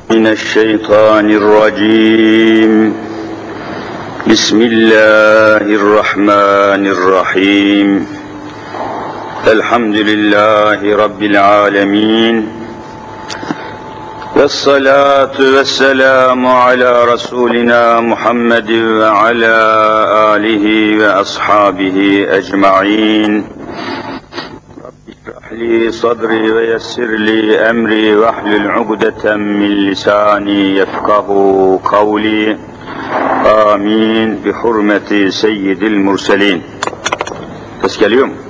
من الشيطان الرجيم بسم الله الرحمن الرحيم الحمد لله رب العالمين والصلاة والسلام على رسولنا محمد وعلى آله وأصحابه أجمعين لي صدري ويسر لي أمري واحلل عقدة من لساني يفقه قولي آمين بحرمة سيد المرسلين. Ses geliyor mu?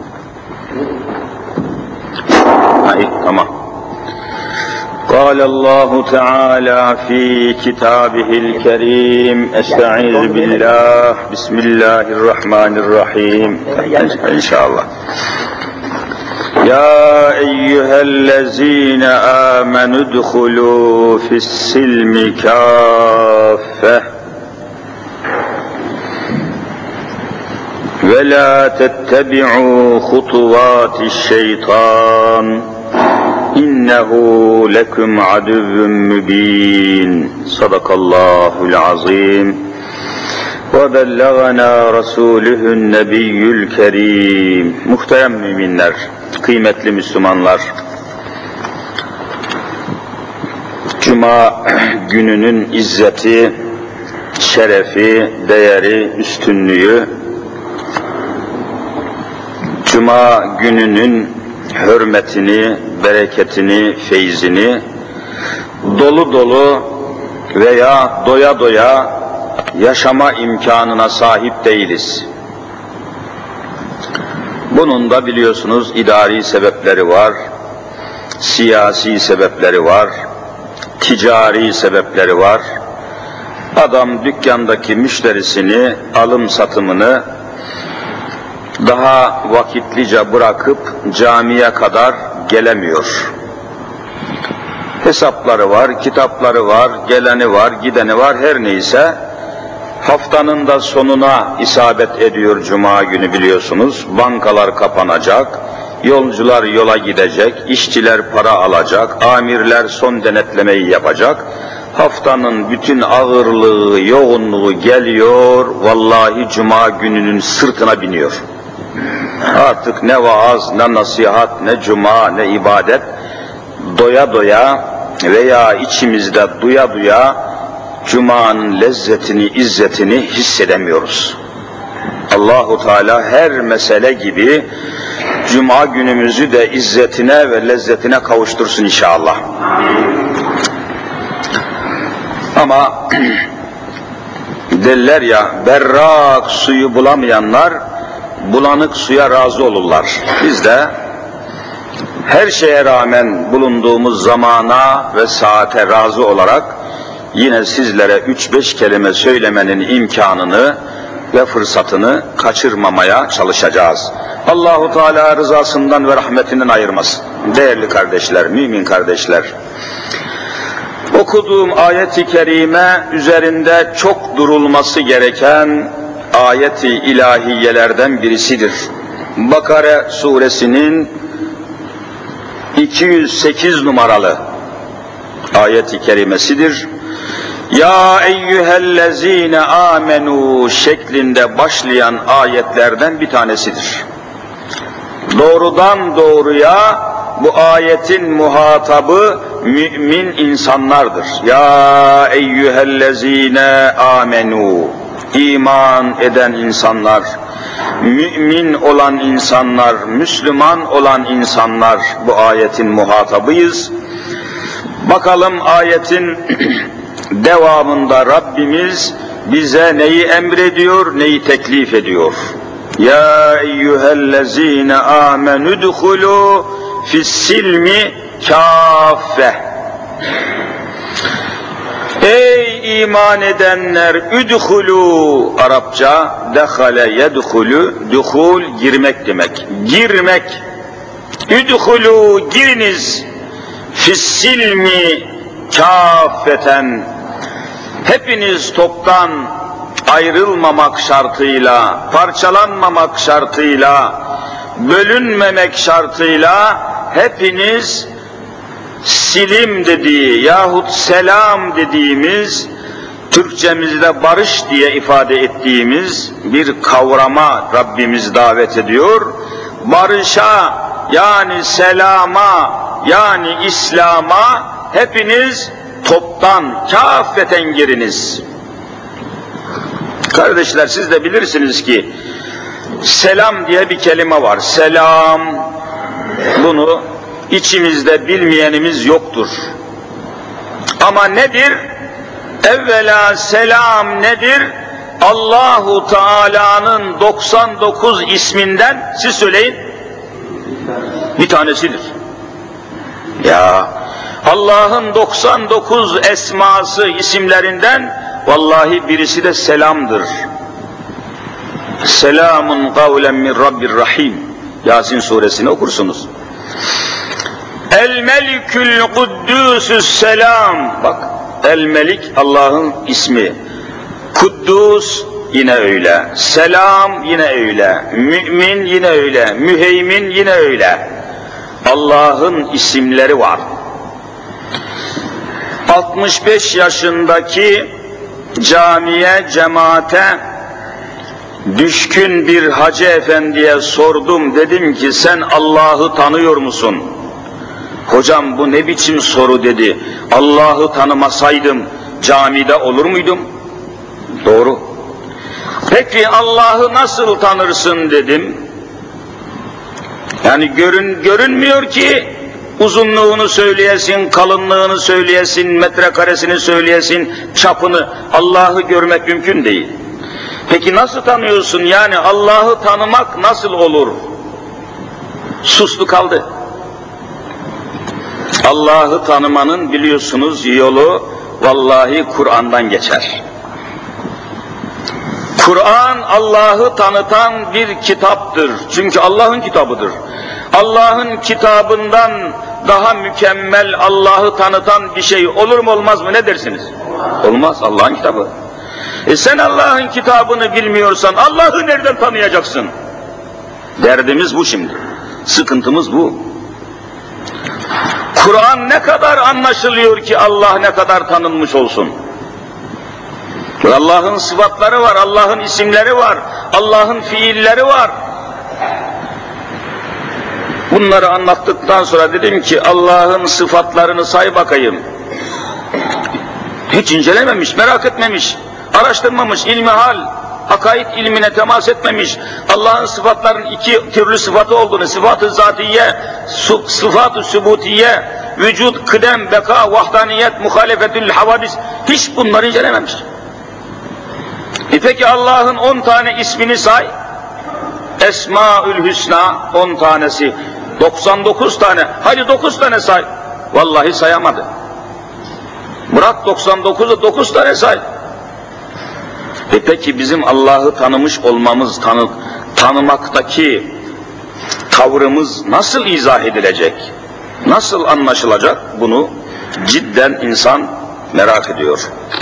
Tamam. قال الله تعالى في كتابه الكريم استعيذ بالله بسم الله الرحمن الرحيم إن شاء الله. يا أيها الذين آمنوا ادخلوا في السلم كافة ولا تتبعوا خطوات الشيطان إنه لكم عدو مبين صدق الله العظيم وبلغنا رسوله النبي الكريم. Muhterem müminler, kıymetli Müslümanlar, Cuma gününün izzeti, şerefi, değeri, üstünlüğü, Cuma gününün hürmetini, bereketini, feyzini dolu dolu veya doya doya yaşama imkanına sahip değiliz. Bunun da biliyorsunuz idari sebepleri var, siyasi sebepleri var, ticari sebepleri var. Adam dükkandaki müşterisini, alım satımını daha vakitlice bırakıp camiye kadar gelemiyor. Hesapları var, kitapları var, geleni var, gideni var, her neyse. Haftanın da sonuna isabet ediyor Cuma günü biliyorsunuz. Bankalar kapanacak, yolcular yola gidecek, işçiler para alacak, amirler son denetlemeyi yapacak. Haftanın bütün ağırlığı, yoğunluğu geliyor, vallahi Cuma gününün sırtına biniyor. Artık ne vaaz, ne nasihat, ne Cuma, ne ibadet, doya doya veya içimizde duya duya Cuma'nın lezzetini, izzetini hissedemiyoruz. Allahu Teala her mesele gibi Cuma günümüzü de izzetine ve lezzetine kavuştursun inşallah. Ama derler ya, berrak suyu bulamayanlar bulanık suya razı olurlar. Biz de her şeye rağmen bulunduğumuz zamana ve saate razı olarak yine sizlere 3-5 kelime söylemenin imkanını ve fırsatını kaçırmamaya çalışacağız. Allahu Teala rızasından ve rahmetinden ayırmasın. Değerli kardeşler, mümin kardeşler, okuduğum ayet-i kerime üzerinde çok durulması gereken ayet-i ilahiyelerden birisidir. Bakara suresinin 208 numaralı ayet-i kerimesidir. Ya eyyühellezine amenu şeklinde başlayan ayetlerden bir tanesidir. Doğrudan doğruya bu ayetin muhatabı mümin insanlardır. Ya eyyühellezine amenu, iman eden insanlar, mümin olan insanlar, Müslüman olan insanlar bu ayetin muhatabıyız. Bakalım ayetin devamında Rabbimiz bize neyi emrediyor, neyi teklif ediyor? Ya eyyühellezine amenü dukhulu fissilmi kâffe. Ey iman edenler, üdhulu, Arapça dehale yedhulu, duhul girmek demek. Girmek. Üdhulu, giriniz. Fissilmi kâffeten. Hepiniz toptan ayrılmamak şartıyla, parçalanmamak şartıyla, bölünmemek şartıyla hepiniz silim dediği yahut selam dediğimiz, Türkçemizde barış diye ifade ettiğimiz bir kavrama Rabbimiz davet ediyor. Barışa, yani selama, yani İslam'a hepiniz toptan, kâffeten giriniz. Kardeşler, siz de bilirsiniz ki selam diye bir kelime var. Selam, bunu içimizde bilmeyenimiz yoktur. Ama nedir? Evvela selam nedir? Allahu Teala'nın 99 isminden, siz söyleyin, bir tanesidir. Ya Allah'ın 99 esması, isimlerinden vallahi birisi de selamdır. Selamun kavlen min Rabbir Rahim. Yasin suresini okursunuz. El Melikül Kuddüsü's Selam. Bak, El Melik Allah'ın ismi. Kuddus yine öyle. Selam yine öyle. Mümin yine öyle. Müheymin yine öyle. Allah'ın isimleri var. 65 yaşındaki camiye, cemaate düşkün bir hacı efendiye sordum, dedim ki sen Allah'ı tanıyor musun? Hocam bu ne biçim soru dedi. Allah'ı tanımasaydım camide olur muydum? Doğru. Peki Allah'ı nasıl tanırsın dedim. Yani görünmüyor ki uzunluğunu söyleyesin, kalınlığını söyleyesin, metrekaresini söyleyesin, çapını. Allah'ı görmek mümkün değil. Peki nasıl tanıyorsun? Yani Allah'ı tanımak nasıl olur? Sustu kaldı. Allah'ı tanımanın biliyorsunuz yolu vallahi Kur'an'dan geçer. Kur'an Allah'ı tanıtan bir kitaptır. Çünkü Allah'ın kitabıdır. Allah'ın kitabından daha mükemmel Allah'ı tanıtan bir şey olur mu olmaz mı, ne dersiniz? Olmaz, Allah'ın kitabı. Sen Allah'ın kitabını bilmiyorsan Allah'ı nereden tanıyacaksın? Derdimiz bu şimdi. Sıkıntımız bu. Kur'an ne kadar anlaşılıyor ki Allah ne kadar tanınmış olsun. Allah'ın sıfatları var, Allah'ın isimleri var, Allah'ın fiilleri var. Bunları anlattıktan sonra dedim ki Allah'ın sıfatlarını say bakayım. Hiç incelememiş, merak etmemiş, araştırmamış, ilmihal, akaid ilmine temas etmemiş. Allah'ın sıfatlarının iki türlü sıfatı olduğunu, sıfat-ı zatiye, sıfat-ı sübutiye, vücut, kıdem, beka, vahdaniyet, muhalefetül havadis, hiç bunları incelememiş. Peki Allah'ın 10 tane ismini say. Esmaül Hüsna 10 tanesi. 99 tane. Hadi 9 tane say. Vallahi sayamadı. Bırak 99'u 9 tane say. Peki bizim Allah'ı tanımış olmamız, tanımaktaki tavrımız nasıl izah edilecek? Nasıl anlaşılacak? Bunu cidden insan merak ediyor.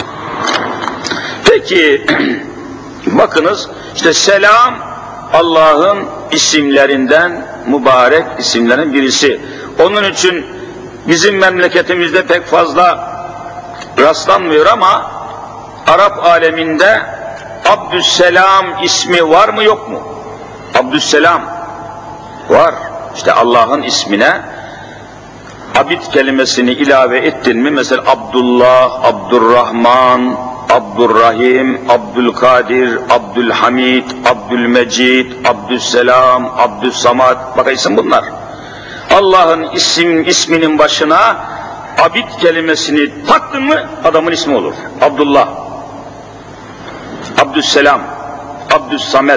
Peki bakınız, işte selam Allah'ın isimlerinden, mübarek isimlerin birisi. Onun için bizim memleketimizde pek fazla rastlanmıyor ama Arap aleminde Abdüsselam ismi var mı yok mu? Abdüsselam var. İşte Allah'ın ismine abid kelimesini ilave ettin mi, mesela Abdullah, Abdurrahman, Abdurrahim, Abdülkadir, Abdülhamid, Abdülmecid, Abdüsselam, Abdüssamad, bakın bunlar. Allah'ın isminin başına abid kelimesini taktın mı adamın ismi olur. Abdullah, Abdüsselam, Abdüssamed.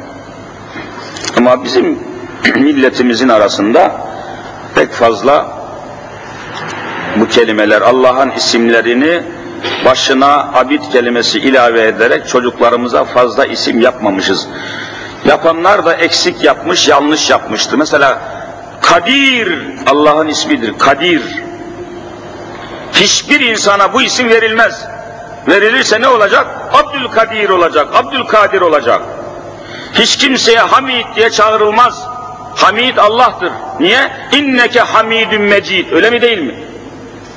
Ama bizim milletimizin arasında pek fazla bu kelimeler, Allah'ın isimlerini başına abid kelimesi ilave ederek çocuklarımıza fazla isim yapmamışız. Yapanlar da eksik yapmış, yanlış yapmıştı. Mesela Kadir Allah'ın ismidir, Kadir. Hiçbir insana bu isim verilmez. Verilirse ne olacak? Abdülkadir olacak, Abdülkadir olacak. Hiç kimseye Hamid diye çağrılmaz. Hamid Allah'tır. Niye? İnneke hamidun mecid. Öyle mi değil mi?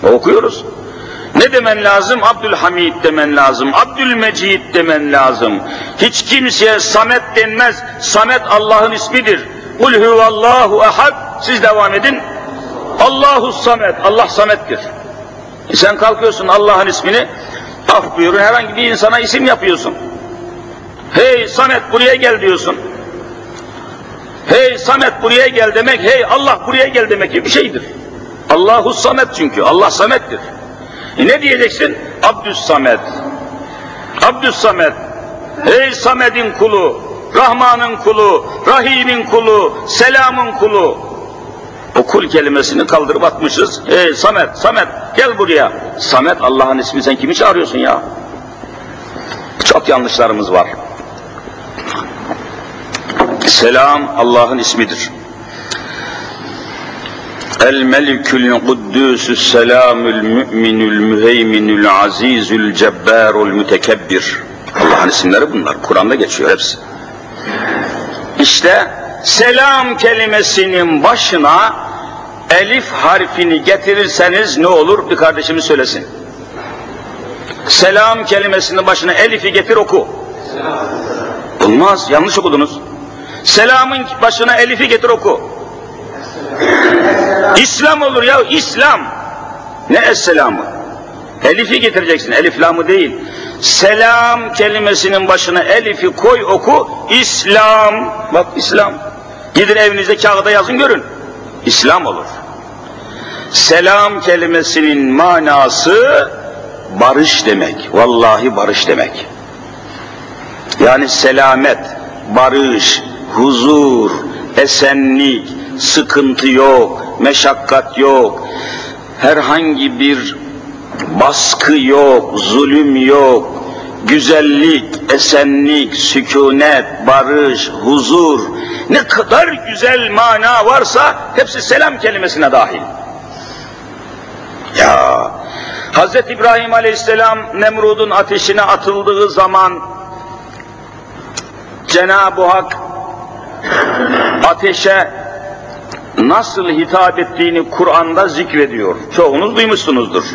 Okuyoruz. Ne demen lazım? Abdülhamid demen lazım, Abdülmecid demen lazım. Hiç kimseye Samet denmez. Samet Allah'ın ismidir. Kul huvallahu ehad. Siz devam edin. Allahu Samet. Allah Samet'tir. Sen kalkıyorsun Allah'ın ismini, af buyurun, herhangi bir insana isim yapıyorsun. Hey Samet buraya gel diyorsun. Hey Samet buraya gel demek, hey Allah buraya gel demek gibi bir şeydir. Allahu Samet çünkü, Allah Samet'tir. Ne diyeceksin? Abdüs Samet. Abdüs Samet. Hey Samet'in kulu, Rahman'ın kulu, Rahim'in kulu, Selam'ın kulu. O kul kelimesini kaldırıp atmışız. Hey Samet, Samet gel buraya. Samet Allah'ın ismi, sen kimi çağırıyorsun ya? Çok yanlışlarımız var. Selam Allah'ın ismidir. El-Melikül Kuddüsü's Selamül Mü'minül Müheyminül Azizül Cebbarul Mütekebbir. Allah'ın isimleri bunlar. Kur'an'da geçiyor hepsi. İşte selam kelimesinin başına elif harfini getirirseniz ne olur? Bir kardeşimiz söylesin. Selam kelimesinin başına elifi getir oku. Olmaz, yanlış okudunuz. Selamın başına elifi getir oku. İslam olur ya, İslam. Ne es-selamı? Elifi getireceksin, elif lamı değil. Selam kelimesinin başına elifi koy oku, İslam. Bak İslam. Gidin evinizde kağıda yazın görün. İslam olur. Selam kelimesinin manası barış demek. Vallahi barış demek. Yani selamet, barış, huzur, esenlik, sıkıntı yok, meşakkat yok, herhangi bir baskı yok, zulüm yok, güzellik, esenlik, sükunet, barış, huzur, ne kadar güzel mana varsa hepsi selam kelimesine dahil. Ya Hz. İbrahim Aleyhisselam Nemrud'un ateşine atıldığı zaman Cenab-ı Hak ateşe nasıl hitap ettiğini Kur'an'da zikrediyor. Çoğunuz duymuşsunuzdur.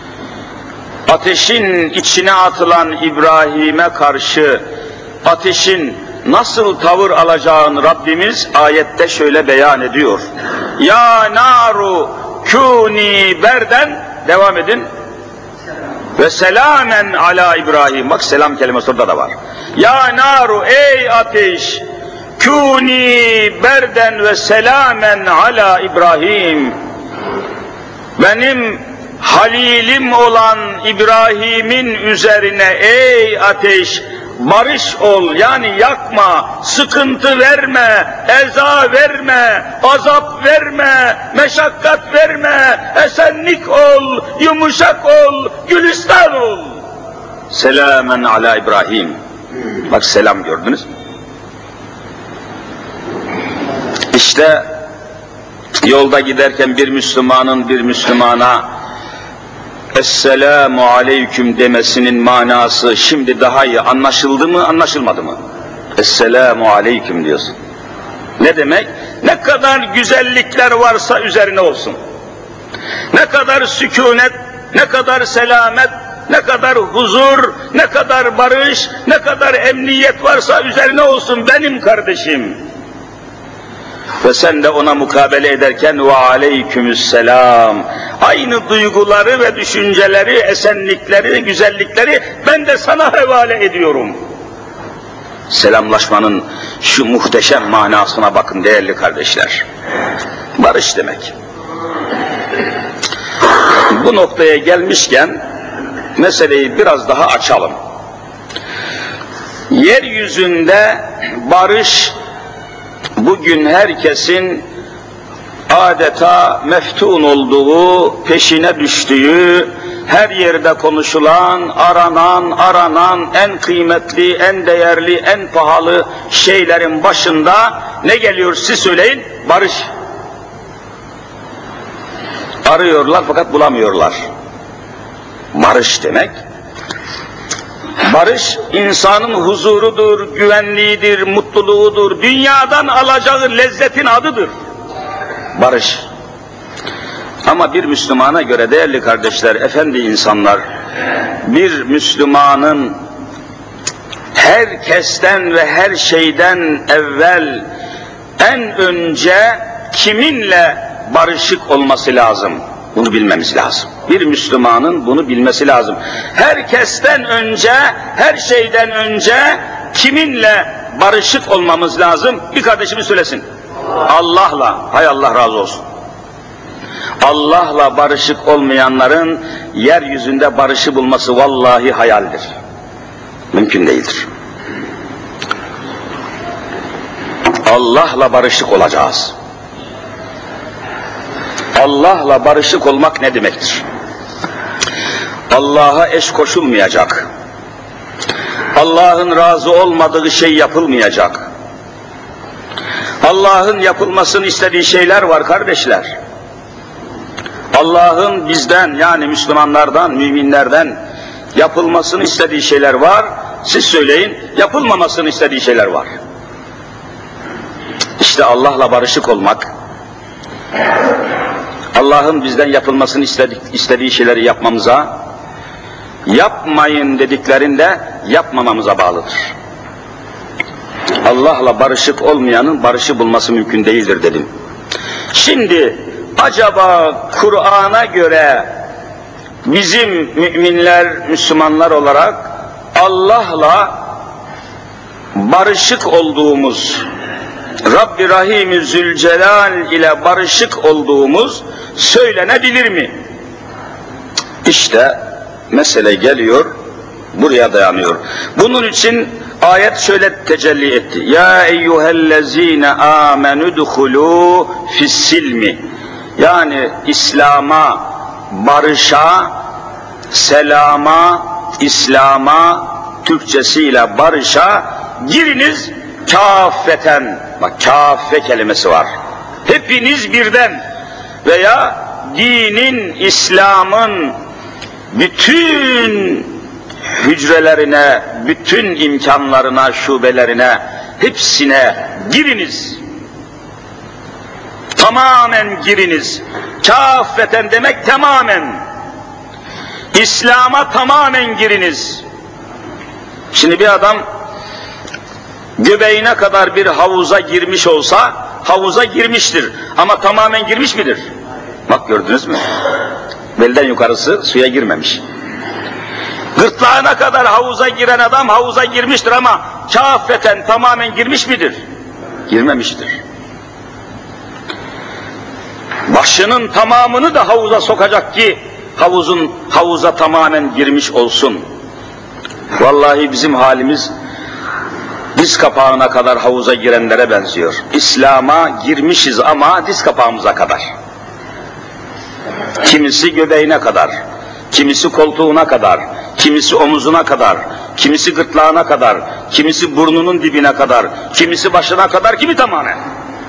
Ateşin içine atılan İbrahim'e karşı ateşin nasıl tavır alacağını Rabbimiz ayette şöyle beyan ediyor. Ya naru kuni berden, devam edin. Ve selamen ala İbrahim. Bak selam kelimesi orada da var. Ya naru, ey ateş, kuni berden ve selamen ala İbrahim. Benim halilim olan İbrahim'in üzerine ey ateş barış ol, yani yakma, sıkıntı verme, eza verme, azap verme, meşakkat verme, esenlik ol, yumuşak ol, gülistan ol. Selamen ala İbrahim. Bak selam gördünüz. İşte yolda giderken bir Müslümanın bir Müslümana Esselamu aleyküm demesinin manası şimdi daha iyi anlaşıldı mı, anlaşılmadı mı? Esselamu aleyküm diyorsun. Ne demek? Ne kadar güzellikler varsa üzerine olsun. Ne kadar sükunet, ne kadar selamet, ne kadar huzur, ne kadar barış, ne kadar emniyet varsa üzerine olsun benim kardeşim. Ve sen de ona mukabele ederken ve aleykümüsselam. Aynı duyguları ve düşünceleri, esenlikleri, güzellikleri ben de sana havale ediyorum. Selamlaşmanın şu muhteşem manasına bakın değerli kardeşler. Barış demek. Bu noktaya gelmişken meseleyi biraz daha açalım. Yeryüzünde barış bugün herkesin adeta meftun olduğu, peşine düştüğü, her yerde konuşulan, aranan en kıymetli, en değerli, en pahalı şeylerin başında ne geliyor siz söyleyin? Barış. Arıyorlar fakat bulamıyorlar. Barış demek, barış insanın huzurudur, güvenliğidir, mutluluğudur, dünyadan alacağı lezzetin adıdır. Barış. Ama bir Müslümana göre değerli kardeşler, efendi insanlar, bir Müslümanın herkesten ve her şeyden evvel en önce kiminle barışık olması lazım? Bunu bilmemiz lazım. Bir Müslümanın bunu bilmesi lazım. Herkesten önce, her şeyden önce kiminle barışık olmamız lazım? Bir kardeşimiz söylesin. Allah'la. Hay Allah razı olsun. Allah'la barışık olmayanların yeryüzünde barışı bulması vallahi hayaldir. Mümkün değildir. Allah'la barışık olacağız. Allah'la barışık olmak ne demektir? Allah'a eş koşulmayacak. Allah'ın razı olmadığı şey yapılmayacak. Allah'ın yapılmasını istediği şeyler var kardeşler. Allah'ın bizden, yani Müslümanlardan, müminlerden yapılmasını istediği şeyler var. Siz söyleyin, yapılmamasını istediği şeyler var. İşte Allah'la barışık olmak, Allah'ın bizden yapılmasını istediği şeyleri yapmamıza, yapmayın dediklerinde yapmamamıza bağlıdır. Allah'la barışık olmayanın barışı bulması mümkün değildir dedim. Şimdi acaba Kur'an'a göre bizim müminler, Müslümanlar olarak Allah'la barışık olduğumuz, Rabbi Rahim-i Zülcelal ile barışık olduğumuz söylenebilir mi? İşte mesele geliyor, buraya dayanıyor. Bunun için ayet şöyle tecelli etti. Ya eyyühellezine amenüdhulû fissilmi. Yani İslam'a, barışa, selama, İslam'a, Türkçesiyle barışa giriniz kâffeten. Bak kâffe kelimesi var. Hepiniz birden veya dinin, İslam'ın bütün hücrelerine, bütün imkanlarına, şubelerine, hepsine giriniz. Tamamen giriniz. Kâffeten demek tamamen. İslam'a tamamen giriniz. Şimdi bir adam göbeğine kadar bir havuza girmiş olsa, havuza girmiştir. Ama tamamen girmiş midir? Bak gördünüz mü? Belden yukarısı suya girmemiş. Gırtlağına kadar havuza giren adam havuza girmiştir ama kâffeten tamamen girmiş midir? Girmemiştir. Başının tamamını da havuza sokacak ki havuza tamamen girmiş olsun. Vallahi bizim halimiz diz kapağına kadar havuza girenlere benziyor. İslam'a girmişiz ama diz kapağımıza kadar. Kimisi göbeğine kadar, kimisi koltuğuna kadar, kimisi omuzuna kadar, kimisi gırtlağına kadar, kimisi burnunun dibine kadar, kimisi başına kadar, kimi tamamen.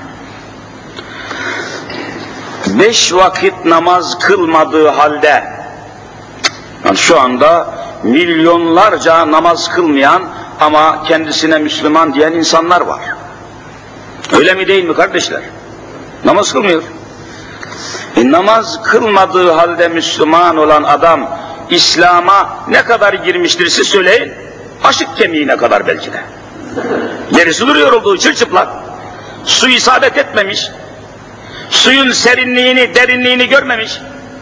5 vakit namaz kılmadığı halde, yani şu anda milyonlarca namaz kılmayan ama kendisine Müslüman diyen insanlar var. Öyle mi değil mi kardeşler? Namaz kılmıyor. Namaz kılmadığı halde Müslüman olan adam İslam'a ne kadar girmiştir siz söyleyin? Aşık kemiğine kadar belki de. Gerisi duruyor olduğu çırçıplak. Su isabet etmemiş. Suyun serinliğini, derinliğini görmemiş.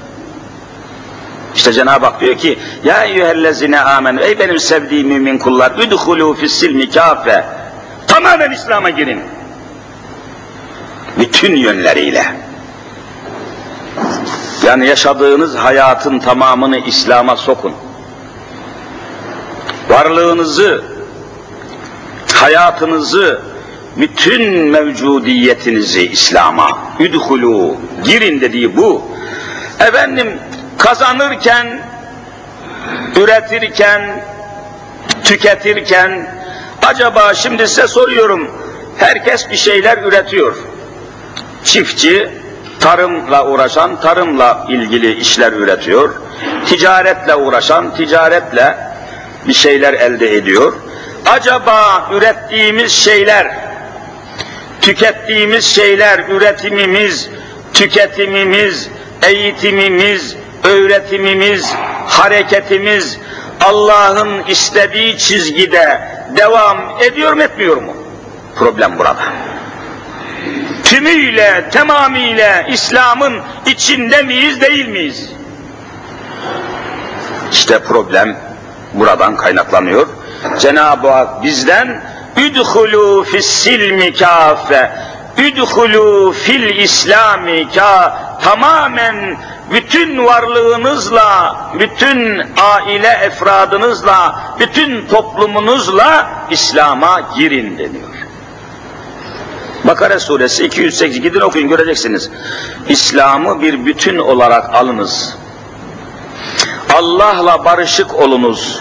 İşte Cenab-ı Hak diyor ki ya eyyühellezine amenü, ey benim sevdiğim mümin kullar, udhulû fissilmi kâfe, tamamen İslam'a girin. Bütün yönleriyle. Yani yaşadığınız hayatın tamamını İslam'a sokun. Varlığınızı, hayatınızı, bütün mevcudiyetinizi İslam'a, udhulû, girin dediği bu. Efendim, kazanırken, üretirken, tüketirken, acaba şimdi size soruyorum, herkes bir şeyler üretiyor. Çiftçi, tarımla uğraşan, tarımla ilgili işler üretiyor. Ticaretle uğraşan, ticaretle bir şeyler elde ediyor. Acaba ürettiğimiz şeyler, tükettiğimiz şeyler, üretimimiz, tüketimimiz, eğitimimiz, öğretimimiz, hareketimiz Allah'ın istediği çizgide devam ediyor mu etmiyor mu? Problem burada. Tümüyle, tamamıyla İslam'ın içinde miyiz, değil miyiz? İşte problem buradan kaynaklanıyor. Cenab-ı Hak bizden "Üdhulû fis-silmi kâfe, üdhulû fil-İslâmi kâ", tamamen bütün varlığınızla, bütün aile efradınızla, bütün toplumunuzla İslam'a girin deniyor. Bakara suresi 208, gidin okuyun göreceksiniz. İslam'ı bir bütün olarak alınız. Allah'la barışık olunuz.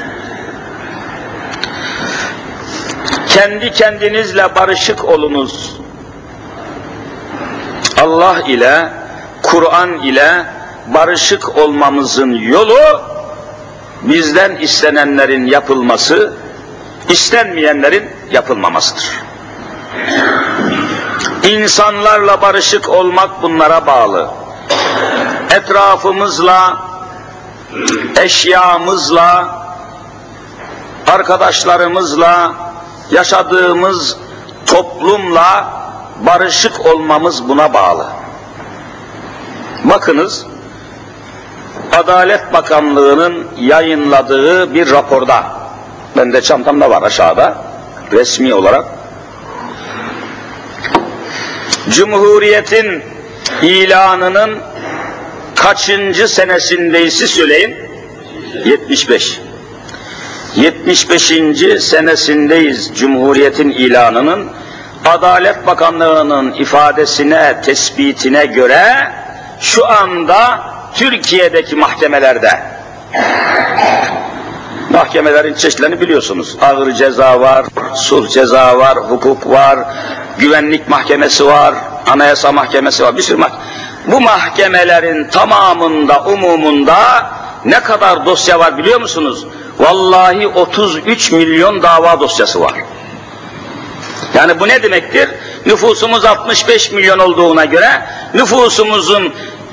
Kendi kendinizle barışık olunuz. Allah ile, Kur'an ile barışık olmamızın yolu, bizden istenenlerin yapılması, istenmeyenlerin yapılmamasıdır. İnsanlarla barışık olmak bunlara bağlı. Etrafımızla, eşyamızla, arkadaşlarımızla, yaşadığımız toplumla barışık olmamız buna bağlı. Bakınız, Adalet Bakanlığı'nın yayınladığı bir raporda, ben de çantamda var aşağıda, resmi olarak, Cumhuriyet'in ilanının kaçıncı senesindeyiz söyleyin? 75. 75. senesindeyiz Cumhuriyet'in ilanının. Adalet Bakanlığı'nın ifadesine, tespitine göre şu anda Türkiye'deki mahkemelerde, mahkemelerin çeşitlerini biliyorsunuz. Ağır ceza var, sulh ceza var, hukuk var, güvenlik mahkemesi var, anayasa mahkemesi var, bir sürü mahkeme. Bu mahkemelerin tamamında, umumunda ne kadar dosya var biliyor musunuz? Vallahi 33 milyon dava dosyası var. Yani bu ne demektir? Nüfusumuz 65 milyon olduğuna göre nüfusumuzun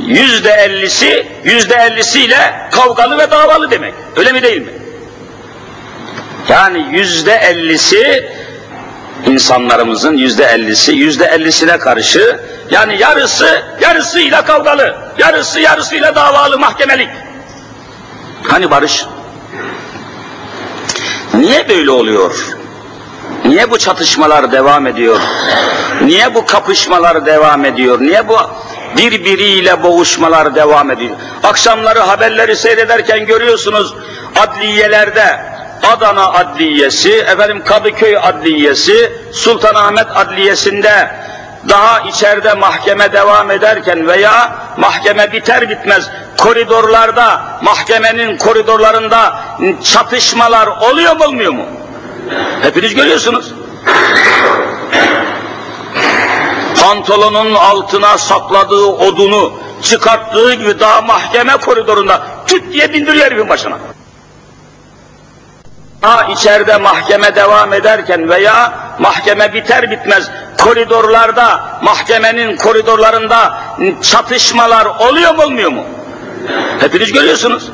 %50'siyle kavgalı ve davalı demek. Öyle mi değil mi? Yani %50'si insanlarımızın %50'sine karşı, yani yarısıyla kavgalı, yarısıyla davalı, mahkemelik. Hani barış? Niye böyle oluyor? Niye bu çatışmalar devam ediyor? Niye bu kapışmalar devam ediyor? Niye bu birbiriyle boğuşmalar devam ediyor? Akşamları haberleri seyrederken görüyorsunuz, adliyelerde, Adana Adliyesi, Kadıköy Adliyesi, Sultanahmet Adliyesi'nde daha içeride mahkeme devam ederken veya mahkeme biter bitmez koridorlarda, mahkemenin koridorlarında çatışmalar oluyor mu olmuyor mu? Hepiniz görüyorsunuz. Pantolonun altına sakladığı odunu çıkarttığı gibi daha mahkeme koridorunda küt diye bindiriyor herifin başına. Daha içeride mahkeme devam ederken veya mahkeme biter bitmez koridorlarda, mahkemenin koridorlarında çatışmalar oluyor mu olmuyor mu? Hepiniz görüyorsunuz.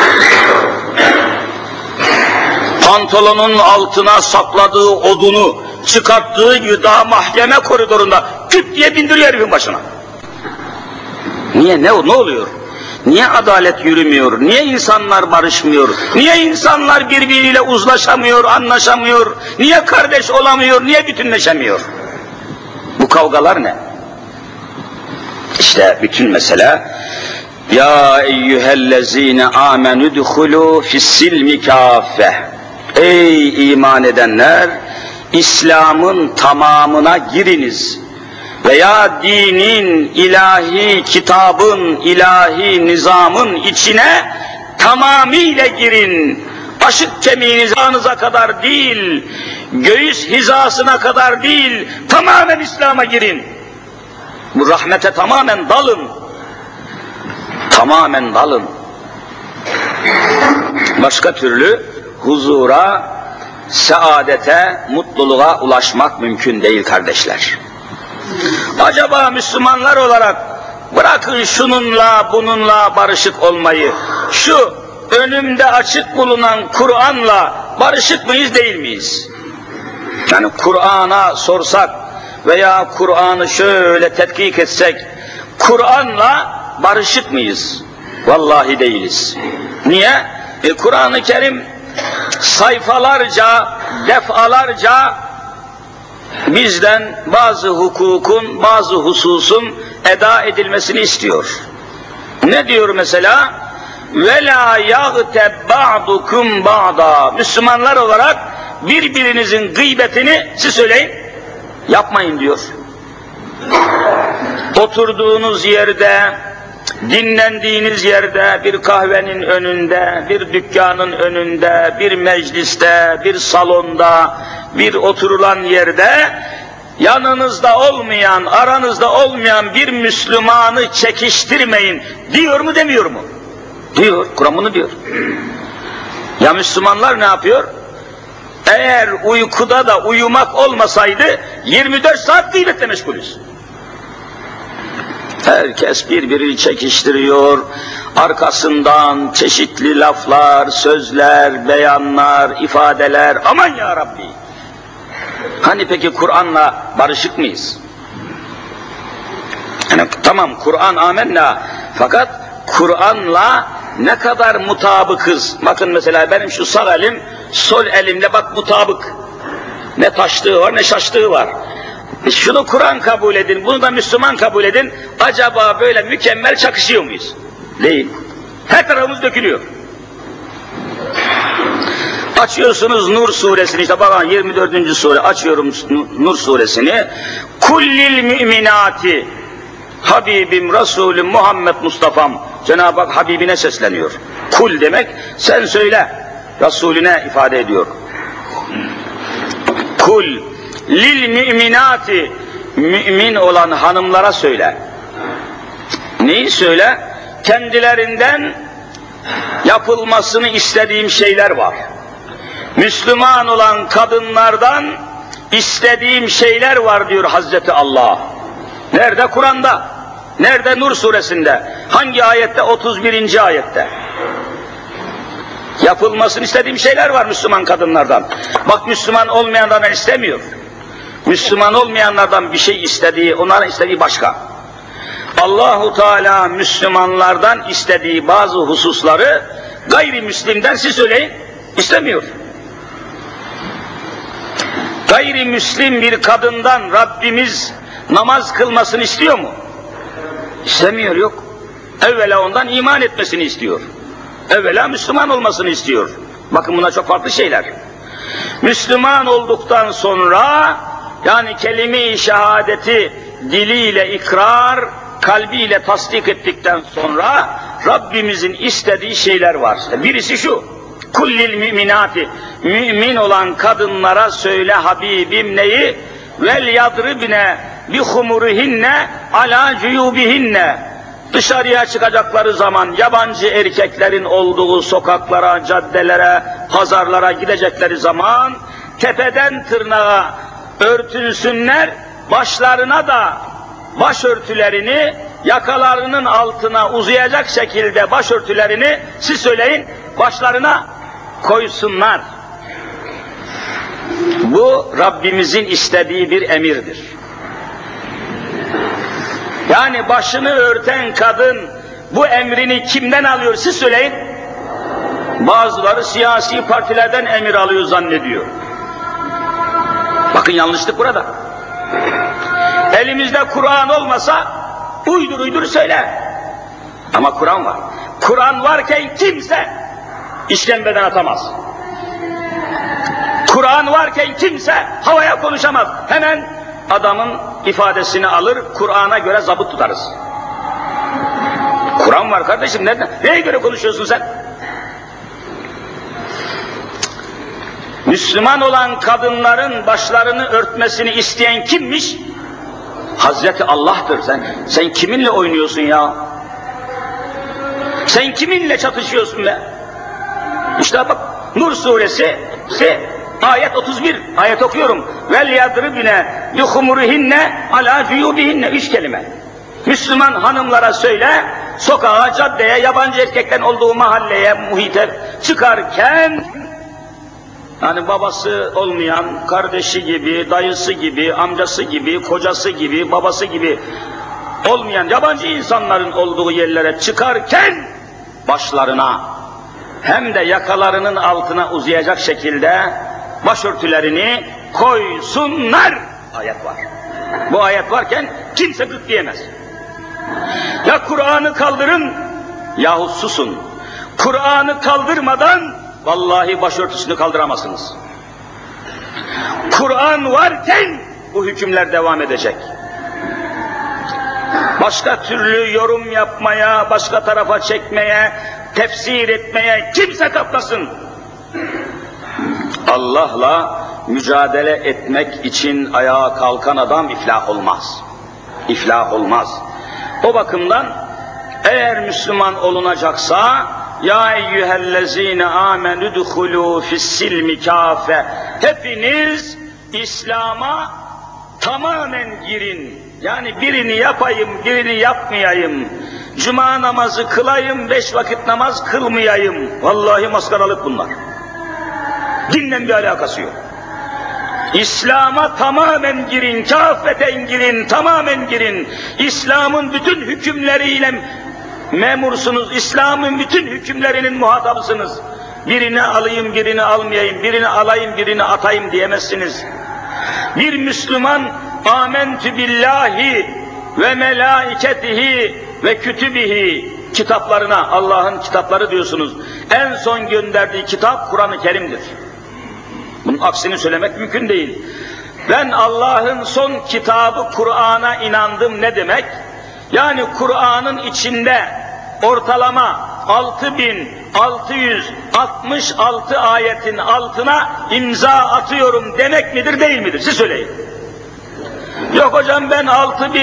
Pantolonun altına sakladığı odunu çıkarttığı gibi daha mahkeme koridorunda küt diye bindiriyor herifin başına. Niye? Ne oluyor? Niye adalet yürümüyor? Niye insanlar barışmıyor? Niye insanlar birbiriyle uzlaşamıyor, anlaşamıyor? Niye kardeş olamıyor? Niye bütünleşemiyor? Bu kavgalar ne? İşte bütün mesele, ya eyyühellezine amenü dukhulu fissilmi kâfe. Ey iman edenler, İslam'ın tamamına giriniz. Veya dinin, ilahi kitabın, ilahi nizamın içine tamamıyla girin. Aşık kemiğinize kadar değil, göğüs hizasına kadar değil, tamamen İslam'a girin. Bu rahmete tamamen dalın. Tamamen dalın. Başka türlü huzura, saadete, mutluluğa ulaşmak mümkün değil kardeşler. Acaba Müslümanlar olarak Bırakın şununla bununla barışık olmayı. Şu önümde açık bulunan Kur'an'la barışık mıyız değil miyiz? Yani Kur'an'a sorsak veya Kur'an'ı şöyle tetkik etsek, Kur'an'la barışık mıyız? Vallahi değiliz. Niye? Kur'an-ı Kerim sayfalarca, defalarca bizden bazı hukukun, bazı hususun eda edilmesini istiyor. Ne diyor mesela? وَلَا يَغْتَبْ بَعْضُكُمْ بَعْضًا. Müslümanlar olarak birbirinizin gıybetini, siz söyleyin, yapmayın diyor. Oturduğunuz yerde, dinlendiğiniz yerde, bir kahvenin önünde, bir dükkanın önünde, bir mecliste, bir salonda, bir oturulan yerde, yanınızda olmayan, aranızda olmayan bir Müslümanı çekiştirmeyin diyor mu demiyor mu? Diyor, Kur'an bunu diyor. Ya Müslümanlar ne yapıyor? Eğer uykuda da uyumak olmasaydı 24 saat gıybetle meşgulüz. Herkes birbirini çekiştiriyor, arkasından çeşitli laflar, sözler, beyanlar, ifadeler, aman ya Rabbi! Hani peki Kur'an'la barışık mıyız? Yani tamam Kur'an amenna, fakat Kur'an'la ne kadar mutabıkız? Bakın mesela benim şu sağ elim, sol elimle bak mutabık. Ne taştığı var ne şaştığı var. Şunu Kur'an kabul edin, bunu da Müslüman kabul edin. Acaba böyle mükemmel çakışıyor muyuz? Değil. Her tarafımız dökülüyor. Açıyorsunuz Nur suresini, işte bakın 24. sure, açıyorum Nur suresini. Kullil müminati Habibim, Resulüm, Muhammed Mustafa'm. Cenab-ı Hak Habibine sesleniyor. Kul demek, sen söyle, Resulüne ifade ediyor. Kul lil müminati, mümin olan hanımlara söyle. Neyi söyle? Kendilerinden yapılmasını istediğim şeyler var. Müslüman olan kadınlardan istediğim şeyler var diyor Hazreti Allah. Nerede? Kur'an'da. Nerede? Nur suresinde. Hangi ayette? 31. ayette. Yapılmasını istediğim şeyler var Müslüman kadınlardan. Bak Müslüman olmayanlardan istemiyor. Müslüman olmayanlardan bir şey istediği, onların istediği başka. Allahu Teala Müslümanlardan istediği bazı hususları gayrimüslimden, siz söyleyin, istemiyor. Gayrimüslim bir kadından Rabbimiz namaz kılmasını istiyor mu? İstemiyor, yok. Evvela ondan iman etmesini istiyor. Evvela Müslüman olmasını istiyor. Bakın buna çok farklı şeyler. Müslüman olduktan sonra, yani kelime-i şehadeti diliyle ikrar, kalbiyle tasdik ettikten sonra Rabbimizin istediği şeyler var. Birisi şu: kullil müminati, mümin olan kadınlara söyle Habibim neyi? Vel yadribne bi humurihinne ala cuyubihinne. Dışarıya çıkacakları zaman, yabancı erkeklerin olduğu sokaklara, caddelere, pazarlara gidecekleri zaman tepeden tırnağa örtünsünler, başlarına da başörtülerini, yakalarının altına uzayacak şekilde başörtülerini, siz söyleyin, başlarına koysunlar. Bu Rabbimizin istediği bir emirdir. Yani başını örten kadın bu emrini kimden alıyor, siz söyleyin? Bazıları siyasi partilerden emir alıyor zannediyor. Bakın yanlışlık burada. Elimizde Kur'an olmasa uydur uydur söyle. Ama Kur'an var. Kur'an varken kimse işkembeden atamaz. Kur'an varken kimse havaya konuşamaz. Hemen adamın ifadesini alır, Kur'an'a göre zabıt tutarız. Kur'an var kardeşim, nereden? Neye göre konuşuyorsun sen? Müslüman olan kadınların başlarını örtmesini isteyen kimmiş? Hazreti Allah'tır. Sen kiminle oynuyorsun ya? Sen kiminle çatışıyorsun be? İşte bak Nur suresi ayet 31, ayet okuyorum. Vel yadribne bi humurihinne ala cuyubihinne, 3 kelime. Müslüman hanımlara söyle, sokağa, caddeye, yabancı erkeklerin olduğu mahalleye, muhite çıkarken, hani babası olmayan, kardeşi gibi, dayısı gibi, amcası gibi, kocası gibi, babası gibi olmayan yabancı insanların olduğu yerlere çıkarken, başlarına hem de yakalarının altına uzayacak şekilde başörtülerini koysunlar. Ayet var. Bu ayet varken kimse gık diyemez. Ya Kur'an'ı kaldırın, yahut susun. Kur'an'ı kaldırmadan vallahi başörtüsünü kaldıramazsınız. Kur'an varken bu hükümler devam edecek. Başka türlü yorum yapmaya, başka tarafa çekmeye, tefsir etmeye kimse kalkmasın. Allah'la mücadele etmek için ayağa kalkan adam iflah olmaz. İflah olmaz. O bakımdan eğer Müslüman olunacaksa ya eyyühellezine amenü dukhulû fissilmi kâfe, hepiniz İslam'a tamamen girin. Yani birini yapayım, birini yapmayayım. Cuma namazı kılayım, 5 vakit namaz kılmayayım. Vallahi maskaralık bunlar. Dinle bir alakası yok. İslam'a tamamen girin, kâfeten girin, tamamen girin. İslam'ın bütün hükümleriyle memursunuz, İslam'ın bütün hükümlerinin muhatabısınız. Birini alayım, birini almayayım, birini alayım, birini atayım diyemezsiniz. Bir Müslüman, âmentü billahi ve melâiketihi ve kütübihi, kitaplarına, Allah'ın kitapları diyorsunuz. En son gönderdiği kitap Kur'an-ı Kerim'dir. Bunun aksini söylemek mümkün değil. Ben Allah'ın son kitabı Kur'an'a inandım ne demek? Yani Kur'an'ın içinde ortalama 6666 ayetin altına imza atıyorum demek midir değil midir? Siz söyleyin. Yok hocam ben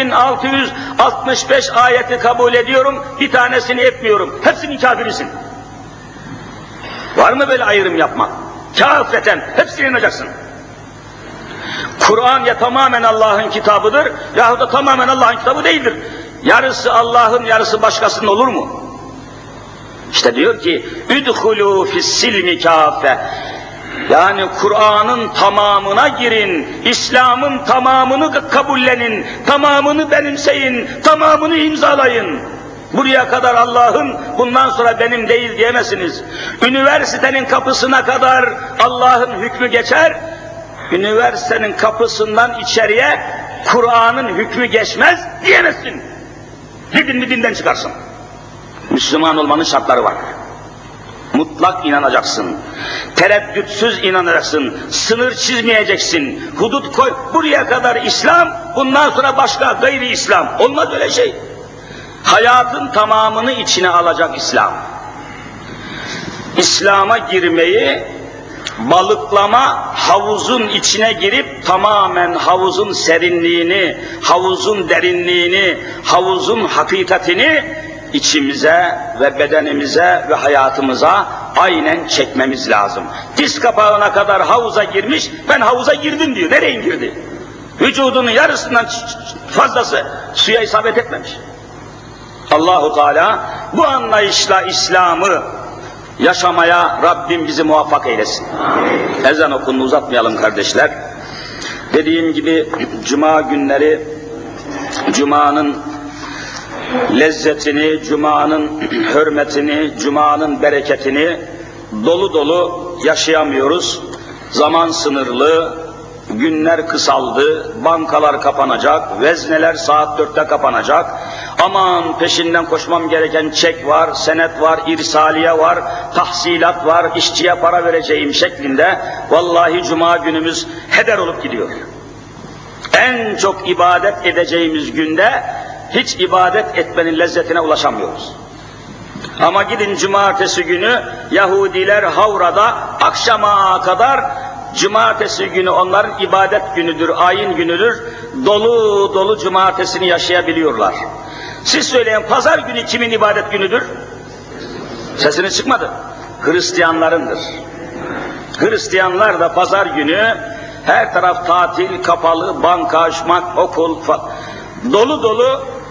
6665 ayeti kabul ediyorum, bir tanesini etmiyorum. Hepsinin kafirisin. Var mı böyle ayrım yapmak? Kâfeten hepsine inanacaksın. Kur'an ya tamamen Allah'ın kitabıdır yahut da tamamen Allah'ın kitabı değildir. Yarısı Allah'ın, yarısı başkasının olur mu? İşte diyor ki üdhulû fissilmi kâfe. Yani Kur'an'ın tamamına girin, İslam'ın tamamını kabullenin, tamamını benimseyin, tamamını imzalayın. Buraya kadar Allah'ın, bundan sonra benim değil diyemezsiniz. Üniversitenin kapısına kadar Allah'ın hükmü geçer, üniversitenin kapısından içeriye Kur'an'ın hükmü geçmez diyemezsin. Dedin dinden çıkarsın. Müslüman olmanın şartları var. Mutlak inanacaksın. Tereddütsüz inanacaksın. Sınır çizmeyeceksin. Hudut koy. Buraya kadar İslam, bundan sonra başka gayri İslam. Olmaz öyle şey. Hayatın tamamını içine alacak İslam. İslam'a girmeyi, balıklama havuzun içine girip tamamen havuzun serinliğini, havuzun derinliğini, havuzun hakikatini içimize ve bedenimize ve hayatımıza aynen çekmemiz lazım. Diz kapağına kadar havuza girmiş, ben havuza girdim diyor. Nereye girdi? Vücudunun yarısından fazlası suya isabet etmemiş. Allahu Teala bu anlayışla İslam'ı yaşamaya Rabbim bizi muvaffak eylesin. Ezan okununu uzatmayalım kardeşler. Dediğim gibi Cuma günleri Cuma'nın lezzetini, Cuma'nın hürmetini, Cuma'nın bereketini dolu dolu yaşayamıyoruz. Zaman sınırlı, günler kısaldı, bankalar kapanacak, vezneler saat 4'te kapanacak. Aman peşinden koşmam gereken çek var, senet var, irsaliye var, tahsilat var, işçiye para vereceğim şeklinde vallahi Cuma günümüz heder olup gidiyor. En çok ibadet edeceğimiz günde hiç ibadet etmenin lezzetine ulaşamıyoruz. Ama gidin cumartesi günü Yahudiler Havra'da akşama kadar, cumartesi günü onların ibadet günüdür, ayin günüdür, dolu dolu cumartesini yaşayabiliyorlar. Siz söyleyin, pazar günü kimin ibadet günüdür? Sesiniz çıkmadı. Hristiyanlarındır. Hristiyanlar da pazar günü her taraf tatil, kapalı, banka, şmak, okul, dolu dolu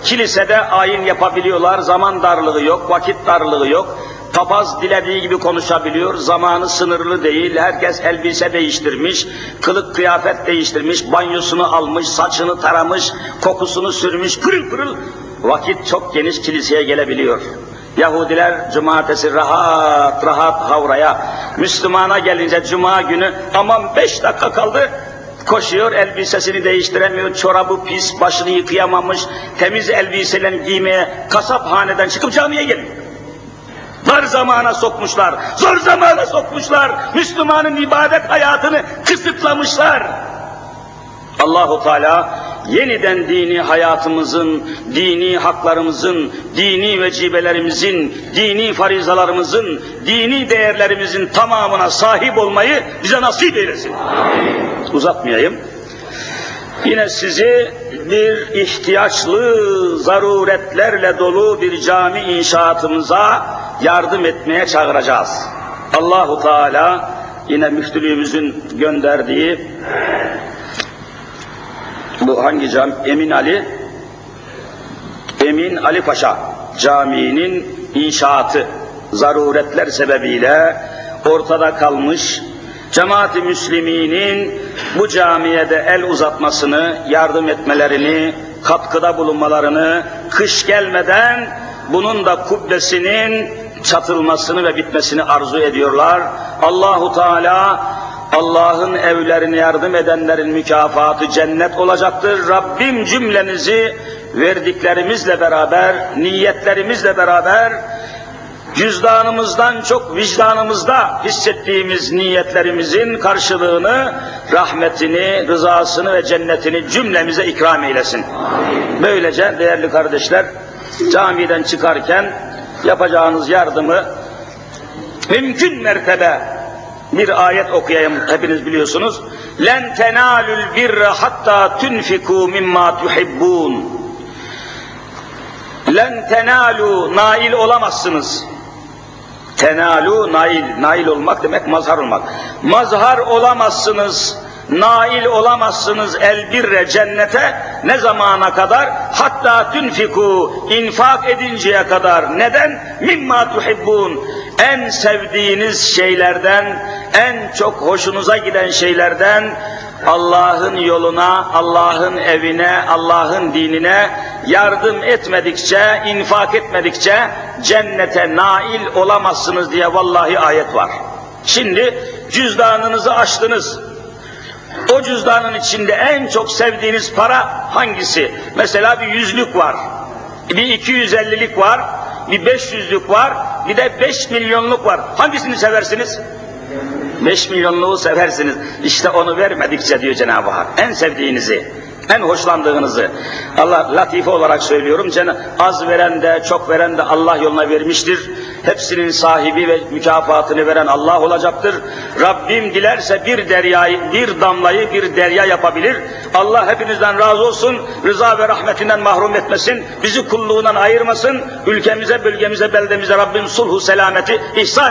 Kilisede ayin yapabiliyorlar, zaman darlığı yok, vakit darlığı yok. Papaz dilediği gibi konuşabiliyor, zamanı sınırlı değil, herkes elbise değiştirmiş, kılık kıyafet değiştirmiş, banyosunu almış, saçını taramış, kokusunu sürmüş, pırıl pırıl. Vakit çok geniş, kiliseye gelebiliyor. Yahudiler cumartesi rahat rahat havraya, Müslümana gelince cuma günü aman 5 dakika kaldı, koşuyor, elbisesini değiştiremiyor, çorabı pis, başını yıkayamamış, temiz elbiseyle giymeye kasaphaneden çıkıp camiye geliyor. Dar zamana sokmuşlar, zor zamana sokmuşlar, Müslümanın ibadet hayatını kısıtlamışlar. Allahu Teala yeniden dini hayatımızın, dini haklarımızın, dini vecibelerimizin, dini farizalarımızın, dini değerlerimizin tamamına sahip olmayı bize nasip eylesin. Uzatmayayım. Yine sizi bir ihtiyaçlı, zaruretlerle dolu bir cami inşaatımıza yardım etmeye çağıracağız. Allahu Teala yine müftülüğümüzün gönderdiği bu hangi cami? Emin Ali Paşa Camii'nin inşaatı zaruretler sebebiyle ortada kalmış. Cemaat-i Müslümin'in bu camiye de el uzatmasını, yardım etmelerini, katkıda bulunmalarını, kış gelmeden bunun da kubbesinin çatılmasını ve bitmesini arzu ediyorlar. Allahu Teala Allah'ın evlerine yardım edenlerin mükafatı cennet olacaktır. Rabbim cümlenizi verdiklerimizle beraber, niyetlerimizle beraber, cüzdanımızdan çok vicdanımızda hissettiğimiz niyetlerimizin karşılığını, rahmetini, rızasını ve cennetini cümlemize ikram eylesin. Böylece değerli kardeşler, camiden çıkarken yapacağınız yardımı mümkün mertebe bir ayet okuyayım, hepiniz biliyorsunuz. لَنْ تَنَالُوا الْبِرَّ حَتَّى تُنْفِقُوا مِمَّا تُحِبُّونَ. لَنْ تَنَالُوا, nail olamazsınız. Tenalu, nail olmak demek mazhar olmak. Mazhar olamazsınız, nail olamazsınız elbirre cennete ne zamana kadar? Hatta tünfiku, infak edinceye kadar. Neden? Mimma tuhibbun, en sevdiğiniz şeylerden, en çok hoşunuza giden şeylerden, Allah'ın yoluna, Allah'ın evine, Allah'ın dinine yardım etmedikçe, infak etmedikçe cennete nail olamazsınız diye vallahi ayet var. Şimdi cüzdanınızı açtınız. O cüzdanın içinde en çok sevdiğiniz para hangisi? Mesela bir 100'lük var, bir 250'lik var, bir 500'lük var, bir de 5 milyonluk var. Hangisini seversiniz? 5 milyonluğu seversiniz. İşte onu vermedikçe diyor Cenab-ı Hak. En sevdiğinizi, en hoşlandığınızı. Allah latife olarak söylüyorum. Az veren de çok veren de Allah yoluna vermiştir. Hepsinin sahibi ve mükafatını veren Allah olacaktır. Rabbim dilerse bir deryayı, bir damlayı bir derya yapabilir. Allah hepinizden razı olsun. Rıza ve rahmetinden mahrum etmesin. Bizi kulluğundan ayırmasın. Ülkemize, bölgemize, beldemize Rabbim sulhu selameti ihsan